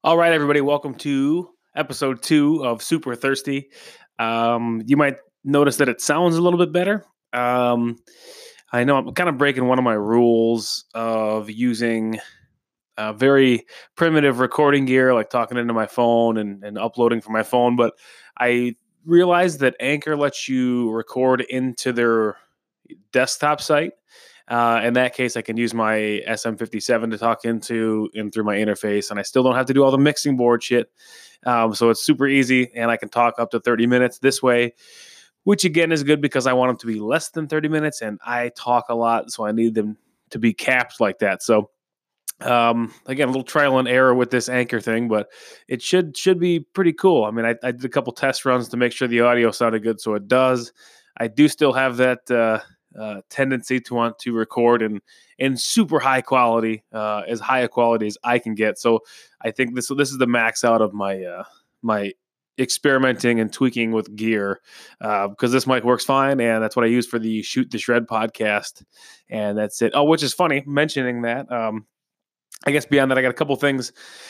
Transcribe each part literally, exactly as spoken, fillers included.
All right, everybody, welcome to episode two of Super Thirsty. Um, you might notice that it sounds a little bit better. Um, I know I'm kind of breaking one of my rules of using uh, very primitive recording gear, like talking into my phone and, and uploading from my phone, but I realized that Anchor lets you record into their desktop site. Uh, in that case, I can use my S M fifty-seven to talk into and through my interface, and I still don't have to do all the mixing board shit. Um, so it's super easy, and I can talk up to thirty minutes this way, which again is good because I want them to be less than thirty minutes, and I talk a lot, so I need them to be capped like that. So um, again, a little trial and error with this Anchor thing, but it should should be pretty cool. I mean, I, I did a couple test runs to make sure the audio sounded good, so it does. I do still have that uh, uh, tendency to want to record in in super high quality, uh, as high a quality as I can get. So I think this this is the max out of my uh, my experimenting and tweaking with gear, uh, because this mic works fine, and that's what I use for the Shoot the Shred podcast, and that's it. Oh, which is funny mentioning that. Um, I guess beyond that, I got a couple things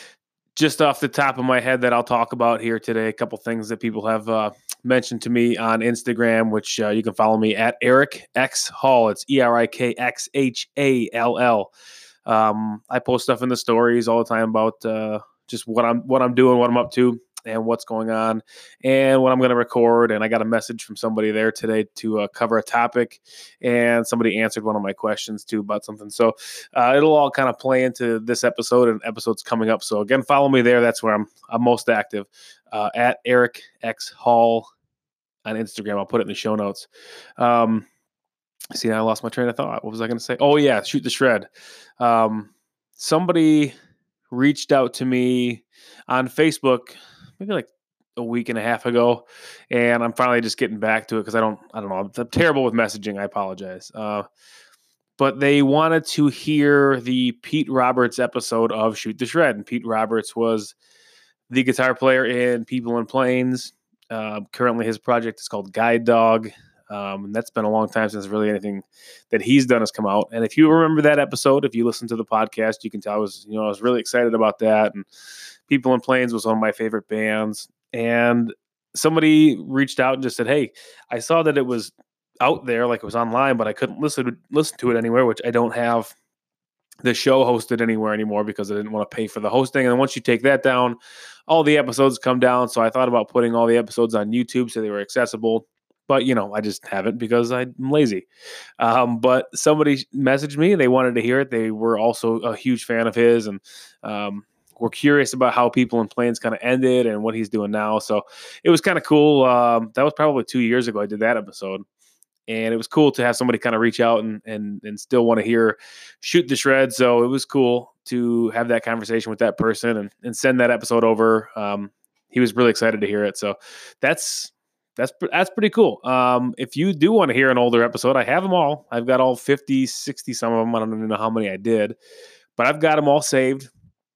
just off the top of my head that I'll talk about here today. A couple things that people have uh, mentioned to me on Instagram, which uh, you can follow me at Eric X Hall. It's E R I K X H A L L. Um, I post stuff in the stories all the time about uh, just what I'm what I'm doing, what I'm up to, and what's going on, and what I'm going to record. And I got a message from somebody there today to uh, cover a topic, and somebody answered one of my questions too about something. So uh, it'll all kind of play into this episode and episodes coming up. So again, follow me there. That's where I'm I'm most active, uh, at Eric X Hall on Instagram. I'll put it in the show notes. Um, see, I lost my train of thought. What was I going to say? Oh yeah, Shoot the Shred. Um, somebody reached out to me on Facebook maybe like a week and a half ago, and I'm finally just getting back to it because I don't I don't know. I'm, I'm terrible with messaging. I apologize. Uh, but they wanted to hear the Pete Roberts episode of Shoot the Shred, and Pete Roberts was the guitar player in People in Planes. Uh, currently, his project is called Guide Dog. Um, and that's been a long time since really anything that he's done has come out. And if you remember that episode, if you listen to the podcast, you can tell I was, you know, I was really excited about that. And People in Planes was one of my favorite bands. And somebody reached out and just said, "Hey, I saw that it was out there, like it was online, but I couldn't listen listen to it anywhere," which I don't have the show hosted anywhere anymore because I didn't want to pay for the hosting. And once you take that down, all the episodes come down. So I thought about putting all the episodes on YouTube so they were accessible. But, you know, I just haven't because I'm lazy. Um, but somebody messaged me. They wanted to hear it. They were also a huge fan of his, and um, were curious about how People in Planes kind of ended and what he's doing now. So it was kind of cool. Um, that was probably two years ago I did that episode. And it was cool to have somebody kind of reach out and and and still want to hear Shoot the Shred. So it was cool to have that conversation with that person and, and send that episode over. Um, he was really excited to hear it. So that's that's that's pretty cool. Um, if you do want to hear an older episode, I have them all. I've got all fifty, sixty, some of them. I don't even know how many I did, but I've got them all saved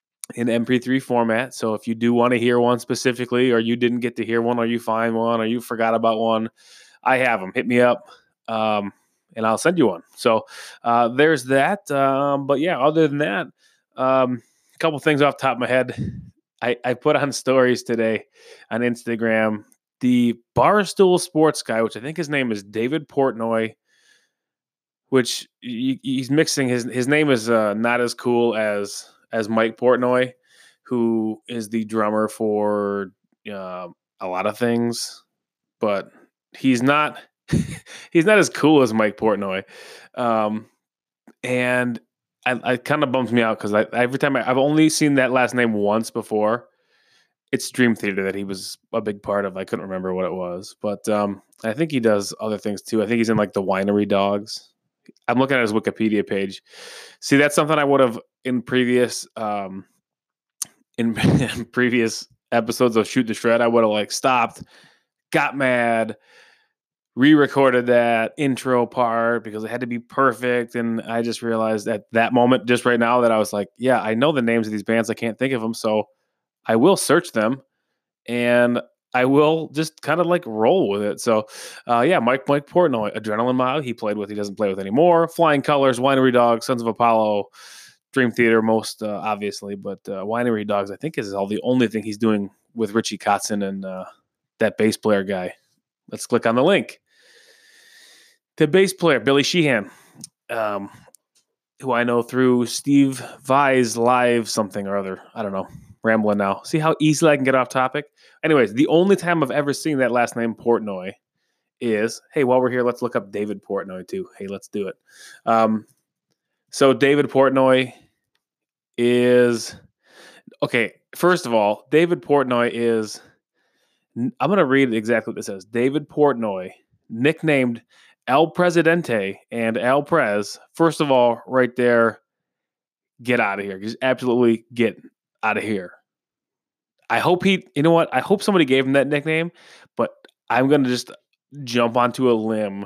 in M P three format. So if you do want to hear one specifically, or you didn't get to hear one, or you find one, or you forgot about one, I have them. Hit me up, um, and I'll send you one. So uh, there's that. Um, but yeah, other than that, um, a couple things off the top of my head. I, I put on stories today on Instagram. The Barstool Sports guy, which I think his name is David Portnoy, which he, he's mixing his his name is uh, not as cool as as Mike Portnoy, who is the drummer for uh, a lot of things, but he's not he's not as cool as Mike Portnoy. Um, and I, I kind of bums me out because I every time I, I've only seen that last name once before. It's Dream Theater that he was a big part of. I couldn't remember what it was, but um, I think he does other things too. I think he's in like the Winery Dogs. I'm looking at his Wikipedia page. See, that's something I would have in previous um, in, in previous episodes of Shoot the Shred. I would have like stopped, got mad, re-recorded that intro part because it had to be perfect. And I just realized at that moment, just right now, that I was like, yeah, I know the names of these bands. I can't think of them. So I will search them and I will just kind of like roll with it. So uh, yeah, Mike, Mike Portnoy, Adrenaline Mob, he played with, he doesn't play with anymore. Flying Colors, Winery Dogs, Sons of Apollo, Dream Theater most uh, obviously, but uh, Winery Dogs I think is all the only thing he's doing with Richie Kotzen and uh, that bass player guy. Let's click on the link. The bass player Billy Sheehan, um, who I know through Steve Vai's live something or other. I don't know. Rambling now. See how easily I can get off topic? Anyways, the only time I've ever seen that last name Portnoy is, hey, while we're here, let's look up David Portnoy too. Hey, let's do it. Um, so David Portnoy is, okay, first of all, David Portnoy is, I'm going to read exactly what this says. David Portnoy, nicknamed El Presidente and El Prez. First of all, right there, get out of here. Just absolutely get out of here. I hope he, you know what? I hope somebody gave him that nickname, but I'm going to just jump onto a limb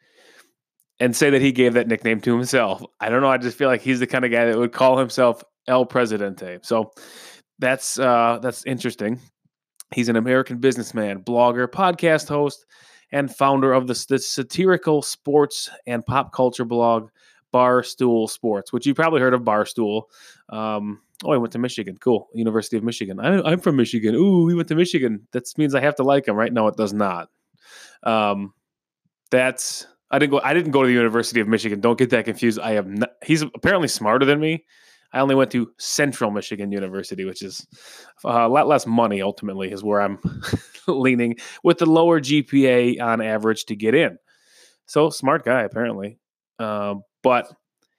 and say that he gave that nickname to himself. I don't know. I just feel like he's the kind of guy that would call himself El Presidente. So that's uh, that's interesting. He's an American businessman, blogger, podcast host, and founder of the, the satirical sports and pop culture blog Barstool Sports, which you probably heard of Barstool. Um, oh, he went to Michigan. Cool. University of Michigan. I, I'm from Michigan. Ooh, he went to Michigan. That means I have to like him, right? No, it does not. Um, that's I didn't go. I didn't go to the University of Michigan. Don't get that confused. I have. Not, he's apparently smarter than me. I only went to Central Michigan University, which is a lot less money. Ultimately, is where I'm leaning with the lower G P A on average to get in. So smart guy apparently, uh, but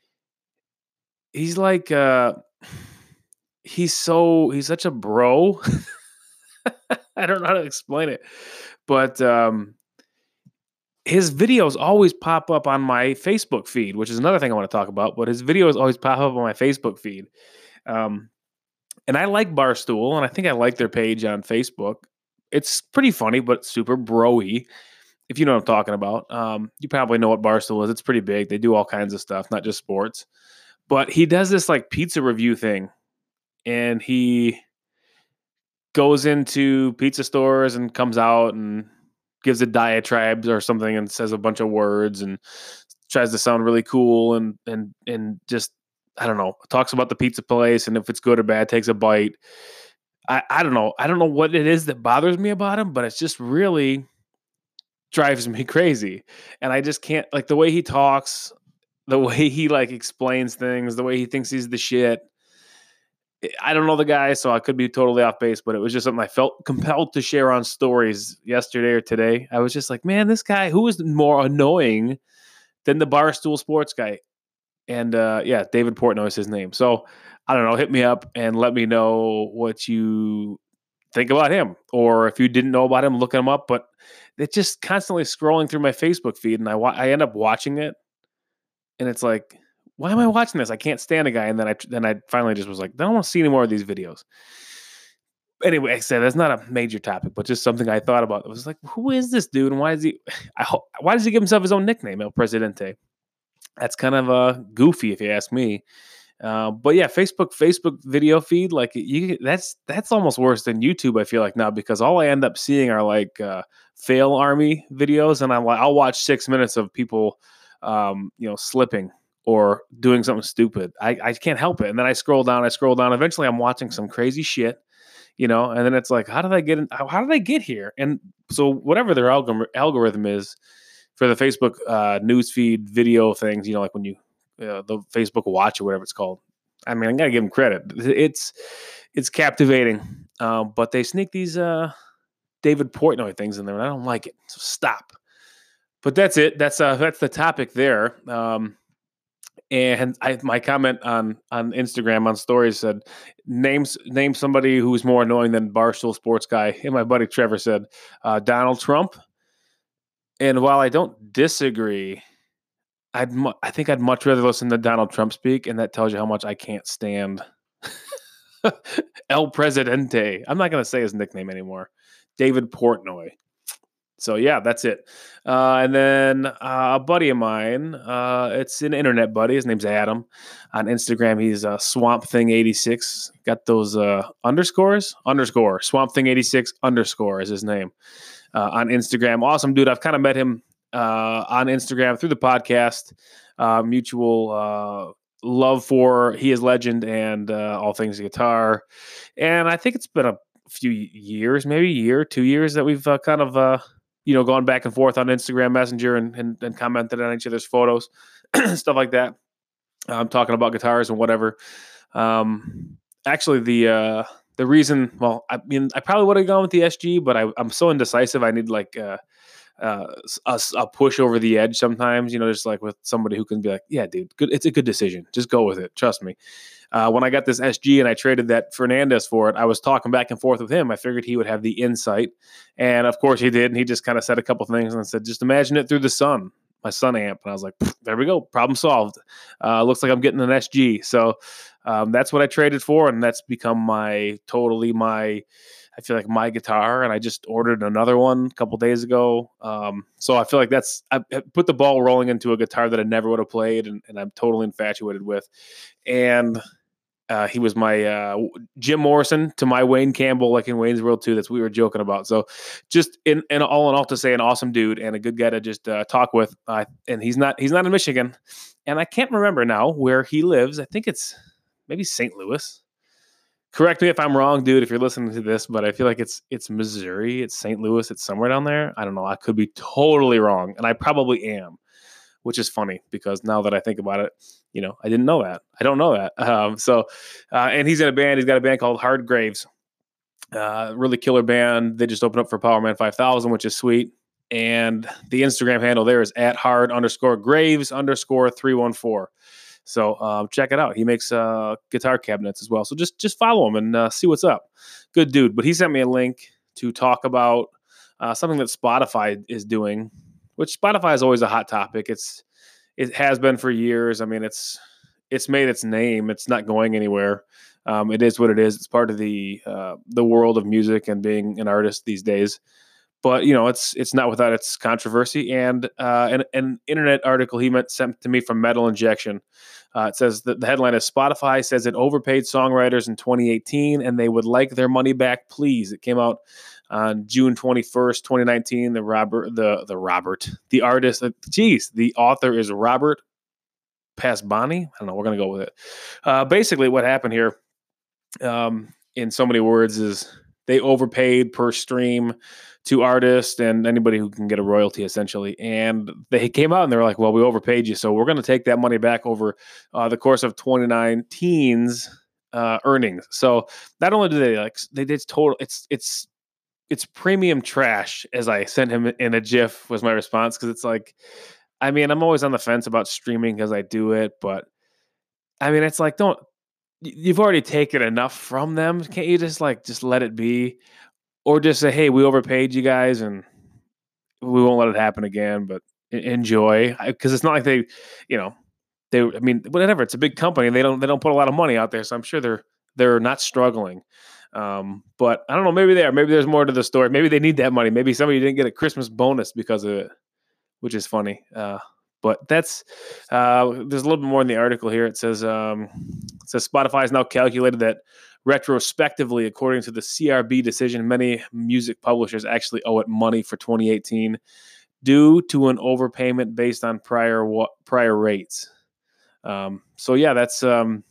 he's like uh, he's so he's such a bro. I don't know how to explain it, but. Um, His videos always pop up on my Facebook feed, which is another thing I want to talk about. But his videos always pop up on my Facebook feed. Um, and I like Barstool, and I think I like their page on Facebook. It's pretty funny, but super bro-y, if you know what I'm talking about. Um, you probably know what Barstool is. It's pretty big. They do all kinds of stuff, not just sports. But he does this like pizza review thing, and he goes into pizza stores and comes out and gives a diatribe or something and says a bunch of words and tries to sound really cool and and and just I don't know, talks about the pizza place and if it's good or bad, takes a bite. I, I don't know. I don't know what it is that bothers me about him, but it's just really drives me crazy. And I just can't like the way he talks, the way he like explains things, the way he thinks he's the shit. I don't know the guy, so I could be totally off base, but it was just something I felt compelled to share on stories yesterday or today. I was just like, man, this guy, who is more annoying than the Barstool Sports guy? And uh, yeah, David Portnoy is his name. So I don't know, hit me up and let me know what you think about him. Or if you didn't know about him, look him up. But it's just constantly scrolling through my Facebook feed, and I, wa- I end up watching it, and it's like, why am I watching this? I can't stand a guy. And then I then I finally just was like, I don't want to see any more of these videos. Anyway, I said that's not a major topic, but just something I thought about. It was like, who is this dude, and why is he? I hope, why does he give himself his own nickname, El Presidente? That's kind of uh, goofy, if you ask me. Uh, but yeah, Facebook Facebook video feed, like you, that's that's almost worse than YouTube. I feel like now because all I end up seeing are like uh, fail army videos, and I'm like, I'll watch six minutes of people, um, you know, slipping or doing something stupid. I, I can't help it. And then I scroll down, I scroll down. Eventually I'm watching some crazy shit, you know, and then it's like, how did I get in? How, how did I get here? And so whatever their algor- algorithm is for the Facebook uh, newsfeed video things, you know, like when you, uh, the Facebook Watch or whatever it's called. I mean, I got to give them credit. It's, it's captivating. Um, but they sneak these uh, David Portnoy things in there and I don't like it. So stop. But that's it. That's uh, that's the topic there. Um, And I, my comment on, on Instagram on stories said, names name somebody who's more annoying than Barstool Sports guy. And my buddy Trevor said, uh, Donald Trump. And while I don't disagree, I'd mu- I think I'd much rather listen to Donald Trump speak. And that tells you how much I can't stand El Presidente. I'm not going to say his nickname anymore. David Portnoy. So yeah, that's it. Uh, and then uh, a buddy of mine, uh, it's an internet buddy. His name's Adam. On Instagram, he's uh, Swamp Thing eighty-six. Got those uh, underscores? Underscore. Swamp Thing eighty-six underscore is his name uh, on Instagram. Awesome dude. I've kind of met him uh, on Instagram through the podcast. Uh, mutual love for He Is Legend and uh, all things guitar. And I think it's been a few years, maybe a year, two years that we've uh, kind of, uh, you know, gone back and forth on Instagram Messenger and, and, and commented on each other's photos, stuff like that. I'm talking about guitars and whatever. Um, actually, the uh, the reason, well, I mean, I probably would have gone with the S G, but I, I'm so indecisive. I need like uh, uh, a, a push over the edge sometimes, you know, just like with somebody who can be like, yeah, dude, good. It's a good decision. Just go with it. Trust me. Uh, when I got this S G and I traded that Fernandez for it, I was talking back and forth with him. I figured he would have the insight. And of course he did. And he just kind of said a couple things and said, just imagine it through the sun, my Sun amp. And I was like, there we go. Problem solved. Uh, looks like I'm getting an S G. So um, that's what I traded for. And that's become my, totally my, I feel like my guitar, and I just ordered another one a couple days ago. Um, so I feel like that's, I put the ball rolling into a guitar that I never would have played, and, and I'm totally infatuated with. And uh, he was my uh, Jim Morrison to my Wayne Campbell, like in Wayne's World two. That's what we were joking about. So just in, in all in all, to say an awesome dude and a good guy to just uh, talk with. Uh, and he's not, he's not in Michigan, and I can't remember now where he lives. I think it's maybe Saint Louis. Correct me if I'm wrong, dude, if you're listening to this, but I feel like it's it's Missouri, it's Saint Louis, it's somewhere down there. I don't know. I could be totally wrong, and I probably am, which is funny because now that I think about it, you know, I didn't know that. I don't know that. Um, so, uh, and he's in a band. He's got a band called Hard Graves. Uh, really killer band. They just opened up for Powerman five thousand, which is sweet. And the Instagram handle there is at hard underscore graves underscore three one four. So um, check it out. He makes uh, guitar cabinets as well. So just just follow him and uh, see what's up. Good dude. But he sent me a link to talk about uh, something that Spotify is doing, which Spotify is always a hot topic. It's it has been for years. I mean, it's it's made its name. It's not going anywhere. Um, it is what it is. It's part of the uh, the world of music and being an artist these days. But you know, it's it's not without its controversy. And uh, an, an internet article he meant sent to me from Metal Injection. Uh, it says that the headline is Spotify says it overpaid songwriters in twenty eighteen and they would like their money back, please. It came out on June twenty-first, twenty nineteen. The Robert, the the Robert, the artist, uh, geez, the author is Robert Pasbani. I don't know. We're gonna go with it. Uh, basically, what happened here, um, in so many words, is they overpaid per stream to artists and anybody who can get a royalty, essentially. And they came out and they were like, well, we overpaid you, so we're going to take that money back over uh, the course of twenty nineteen's uh, earnings. So not only do they like, they did total, it's, it's, it's premium trash, as I sent him in a GIF was my response. Cause it's like, I mean, I'm always on the fence about streaming because I do it, but I mean, it's like, don't, you've already taken enough from them. Can't you just like, just let it be? Or just say, hey, we overpaid you guys and we won't let it happen again, but enjoy. Because it's not like they, you know, they, I mean, whatever. It's a big company. They don't, they don't put a lot of money out there. So I'm sure they're, they're not struggling. Um, but I don't know, maybe they are. Maybe there's more to the story. Maybe they need that money. Maybe somebody didn't get a Christmas bonus because of it, which is funny. Uh, but that's, uh, there's a little bit more in the article here. It says, um, it says Spotify has now calculated that retrospectively, according to the C R B decision, many music publishers actually owe it money for twenty eighteen due to an overpayment based on prior prior rates. Um, so yeah, that's um,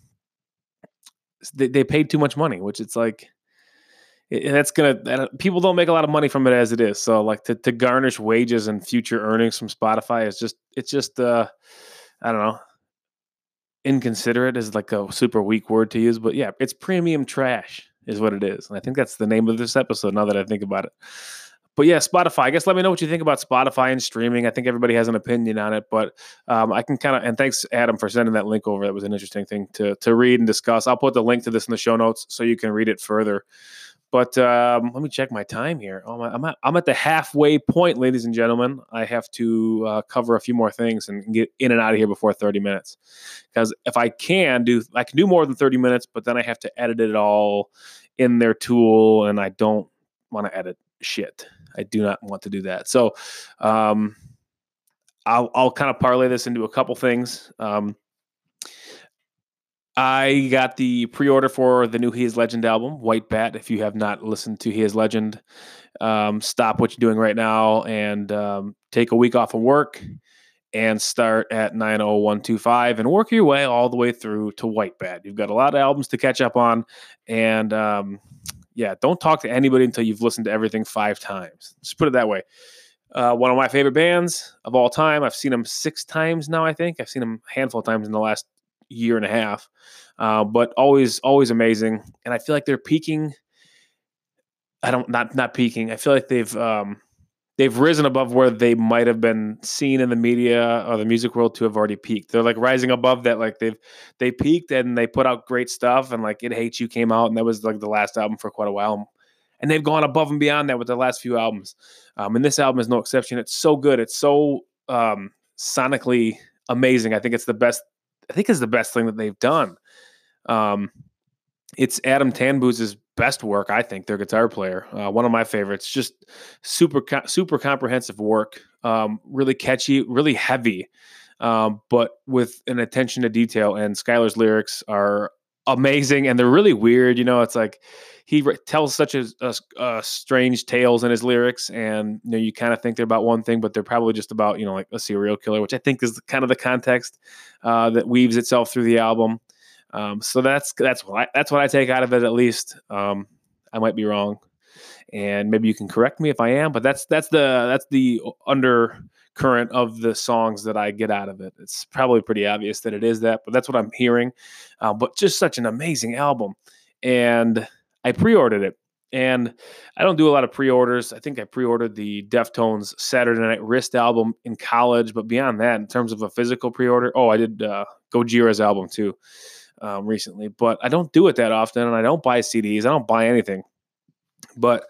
they, they paid too much money, which it's like it, that's gonna that, people don't make a lot of money from it as it is. So like to to garnish wages and future earnings from Spotify is just it's just uh, I don't know. Inconsiderate is like a super weak word to use, but yeah, it's premium trash is what it is. And I think that's the name of this episode now that I think about it. But yeah, Spotify, I guess let me know what you think about Spotify and streaming. I think everybody has an opinion on it, but um, I can kind of, and thanks Adam for sending that link over. That was an interesting thing to, to read and discuss. I'll put the link to this in the show notes so you can read it further. But um, let me check my time here. Oh, my, I'm, at, I'm at the halfway point, ladies and gentlemen. I have to uh, cover a few more things and get in and out of here before thirty minutes. Because if I can do, I can do more than thirty minutes, but then I have to edit it all in their tool, and I don't want to edit shit. I do not want to do that. So um, I'll, I'll kind of parlay this into a couple things. Um, I got the pre-order for the new He Is Legend album, White Bat. If you have not listened to He Is Legend, um, stop what you're doing right now and um, take a week off of work and start at nine oh one two five and work your way all the way through to White Bat. You've got a lot of albums to catch up on, and um, yeah, don't talk to anybody until you've listened to everything five times. Just put it that way. Uh, one of my favorite bands of all time. I've seen them six times now, I think. I've seen them a handful of times in the last year and a half, uh, but always, always amazing. And I feel like they're peaking. I don't, not, not peaking. I feel like they've, um, they've risen above where they might have been seen in the media or the music world to have already peaked. They're like rising above that. Like they've, they peaked and they put out great stuff. And like It Hates You came out, and that was like the last album for quite a while. And they've gone above and beyond that with their last few albums. Um, and this album is no exception. It's so good. It's so um, sonically amazing. I think it's the best. I think it's the best thing that they've done. Um, it's Adam Tanbooz's best work, I think, their guitar player. Uh, one of my favorites. Just super, super comprehensive work. Um, really catchy, really heavy, um, but with an attention to detail. And Skylar's lyrics are amazing, and they're really weird. You know, it's like he re- tells such a, a, a strange tales in his lyrics, and you know, you kind of think they're about one thing, but they're probably just about, you know, like a serial killer, which I think is kind of the context uh, that weaves itself through the album. Um, so that's that's what I, that's what I take out of it, at least. Um, I might be wrong, and maybe you can correct me if I am, but that's that's the that's the undercurrent of the songs that I get out of it. It's probably pretty obvious that it is that, but that's what I'm hearing. Uh, but just such an amazing album, and I pre-ordered it. And I don't do a lot of pre-orders. I think I pre-ordered the Deftones Saturday Night Wrist album in college, but beyond that, in terms of a physical pre-order, oh, I did uh, Gojira's album too. Um, recently, but I don't do it that often, and I don't buy C Ds. I don't buy anything. But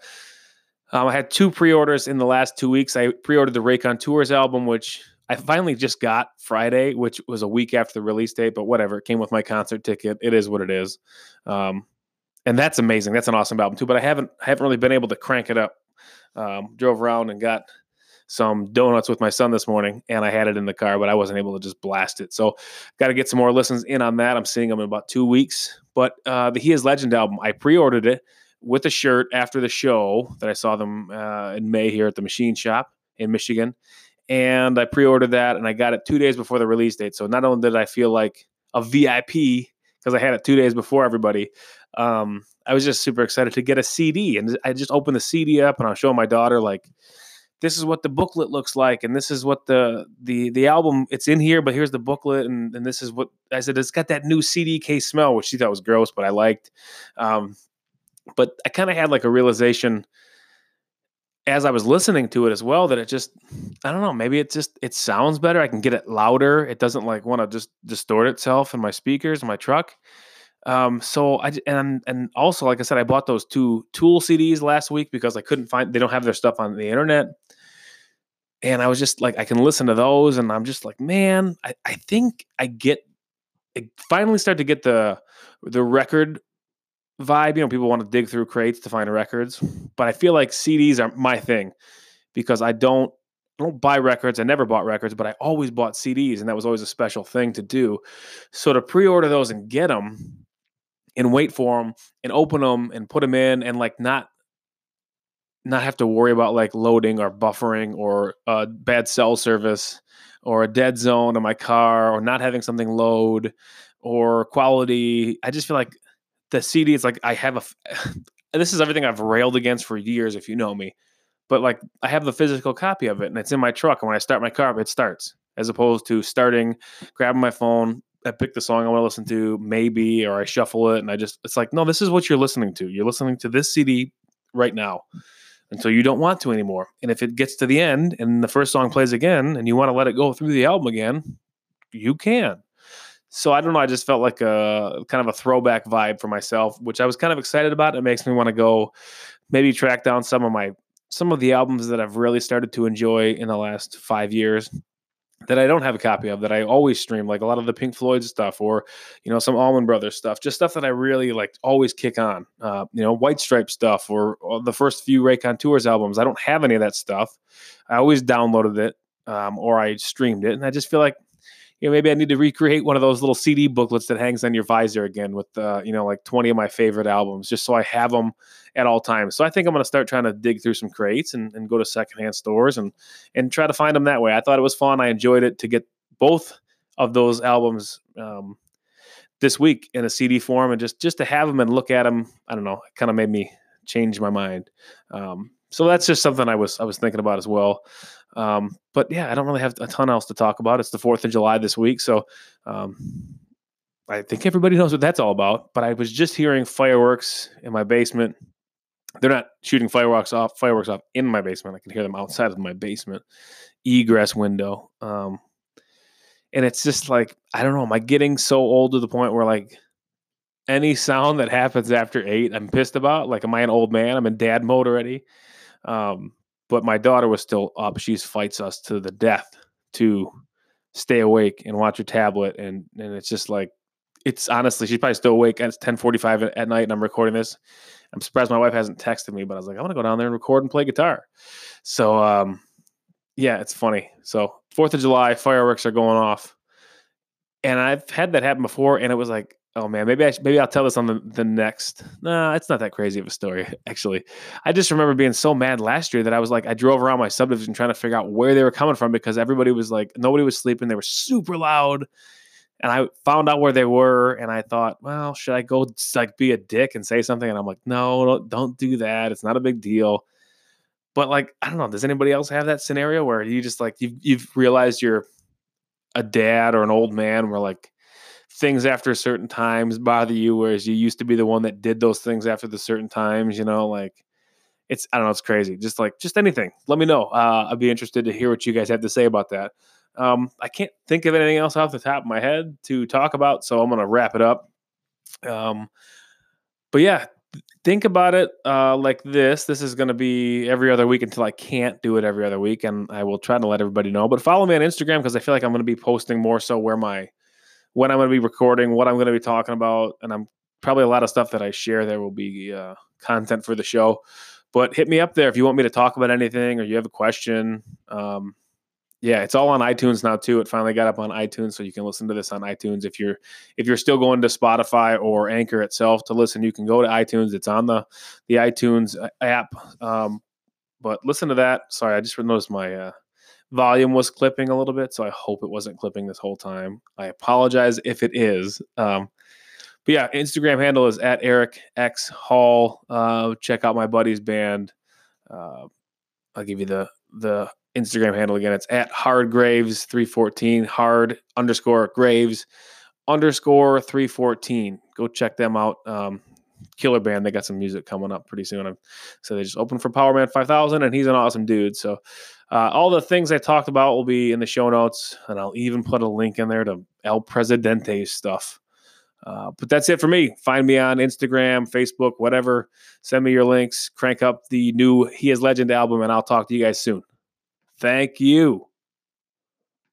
um, I had two pre-orders in the last two weeks. I pre-ordered the Raycon Tours album, which I finally just got Friday, which was a week after the release date, but whatever. It came with my concert ticket. It is what it is. Um, and that's amazing. That's an awesome album too, but I haven't, I haven't really been able to crank it up. Um, drove around and got some donuts with my son this morning, and I had it in the car, but I wasn't able to just blast it. So got to get some more listens in on that. I'm seeing them in about two weeks. But uh, the He Is Legend album, I pre-ordered it with a shirt after the show that I saw them uh, in May here at the Machine Shop in Michigan. And I pre-ordered that, and I got it two days before the release date. So not only did I feel like a V I P because I had it two days before everybody, um, I was just super excited to get a C D. And I just opened the C D up, and I was showing my daughter, like, this is what the booklet looks like, and this is what the the the album, it's in here, but here's the booklet, and, and this is what I said. It's got that new C D case smell, which she thought was gross, but I liked. Um, but I kind of had like a realization as I was listening to it as well that it just, I don't know, maybe it just, it sounds better. I can get it louder. It doesn't like want to just distort itself in my speakers in my truck. Um, so I, and, and also, like I said, I bought those two Tool C Ds last week because I couldn't find, they don't have their stuff on the internet. And I was just like, I can listen to those, and I'm just like, man, I, I think I get, I finally start to get the, the record vibe. You know, people want to dig through crates to find records, but I feel like C Ds are my thing because I don't, I don't buy records. I never bought records, but I always bought C Ds, and that was always a special thing to do. So to pre-order those and get them and wait for them and open them and put them in and like not, not have to worry about like loading or buffering or uh, bad cell service or a dead zone in my car or not having something load or quality. I just feel like the C D is like, I have a, this is everything I've railed against for years, if you know me, but like I have the physical copy of it and it's in my truck. And when I start my car, it starts, as opposed to starting, grabbing my phone, I pick the song I want to listen to, maybe, or I shuffle it. And I just, it's like, no, this is what you're listening to. You're listening to this C D right now. Until you don't want to anymore. And if it gets to the end and the first song plays again and you want to let it go through the album again, you can. So I don't know. I just felt like a kind of a throwback vibe for myself, which I was kind of excited about. It makes me want to go maybe track down some of my, some of the albums that I've really started to enjoy in the last five years that I don't have a copy of, that I always stream, like a lot of the Pink Floyd stuff or, you know, some Allman Brothers stuff, just stuff that I really like always kick on, uh, you know, White Stripe stuff or, or the first few Raycon Tours albums. I don't have any of that stuff. I always downloaded it um, or I streamed it. And I just feel like, you know, maybe I need to recreate one of those little C D booklets that hangs on your visor again with, uh, you know, like twenty of my favorite albums, just so I have them at all times. So I think I'm going to start trying to dig through some crates and, and go to secondhand stores and, and try to find them that way. I thought it was fun. I enjoyed it to get both of those albums, um, this week in a C D form, and just, just to have them and look at them. I don't know, it kind of made me change my mind. Um, so that's just something I was, I was thinking about as well. Um, but yeah, I don't really have a ton else to talk about. It's the fourth of July this week. So, um, I think everybody knows what that's all about, but I was just hearing fireworks in my basement. They're not shooting fireworks off, fireworks off in my basement. I can hear them outside of my basement egress window. Um, and it's just like, I don't know, am I getting so old to the point where like any sound that happens after eight, I'm pissed about? Like, am I an old man? I'm in dad mode already. Um, but my daughter was still up. She fights us to the death to stay awake and watch her tablet. And, and it's just like, it's honestly, she's probably still awake. It's ten forty-five at night and I'm recording this. I'm surprised my wife hasn't texted me, but I was like, I want to go down there and record and play guitar. So, um, yeah, it's funny. So fourth of July, fireworks are going off. And I've had that happen before. And it was like, oh man, maybe I should, maybe I'll tell this on the, the next. Nah, it's not that crazy of a story, actually. I just remember being so mad last year that I was like, I drove around my subdivision trying to figure out where they were coming from because everybody was like, nobody was sleeping. They were super loud. And I found out where they were, and I thought, well, should I go like be a dick and say something? And I'm like, no, don't, don't do that. It's not a big deal. But like, I don't know. Does anybody else have that scenario where you just like you've you've realized you're a dad or an old man where like things after certain times bother you, whereas you used to be the one that did those things after the certain times? You know, like it's I don't know. It's crazy. Just like just anything. Let me know. Uh, I'd be interested to hear what you guys have to say about that. Um, I can't think of anything else off the top of my head to talk about, so I'm going to wrap it up. Um, but yeah, think about it uh, like this. This is going to be every other week until I can't do it every other week, and I will try to let everybody know. But follow me on Instagram because I feel like I'm going to be posting more so where my when I'm going to be recording, what I'm going to be talking about, and I'm probably a lot of stuff that I share there will be uh, content for the show. But hit me up there if you want me to talk about anything or you have a question. Um, Yeah, it's all on iTunes now too. It finally got up on iTunes, so you can listen to this on iTunes. If you're if you're still going to Spotify or Anchor itself to listen, you can go to iTunes. It's on the the iTunes app. Um, but listen to that. Sorry, I just noticed my uh, volume was clipping a little bit, so I hope it wasn't clipping this whole time. I apologize if it is. Um, but yeah, Instagram handle is at Eric X Hall. Uh, check out my buddy's band. Uh, I'll give you the the Instagram handle again. It's at Hard Graves three fourteen, hard underscore Graves underscore three fourteen. Go check them out. Um, killer band. They got some music coming up pretty soon. So they just opened for Power Man five thousand, and he's an awesome dude. So uh, all the things I talked about will be in the show notes, and I'll even put a link in there to El Presidente's stuff. Uh, but that's it for me. Find me on Instagram, Facebook, whatever. Send me your links. Crank up the new He Is Legend album, and I'll talk to you guys soon. Thank you.